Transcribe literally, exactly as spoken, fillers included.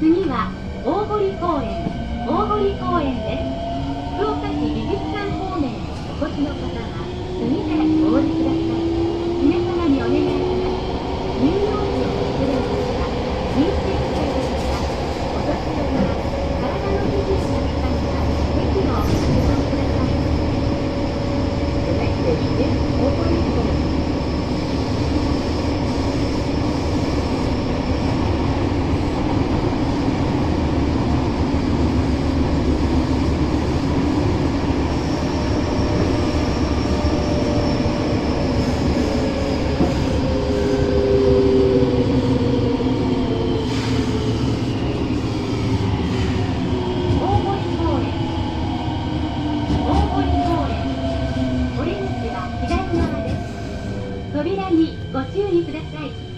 次は大堀公園、大堀公園です。福岡市美術館方面へお越しの方は次でお降りください。皆様にお願いします。入場時を忘れました。認識してください。お年寄りは体の不自由な方には席をお使用ください。The next station is 大堀公園。扉にご注意ください。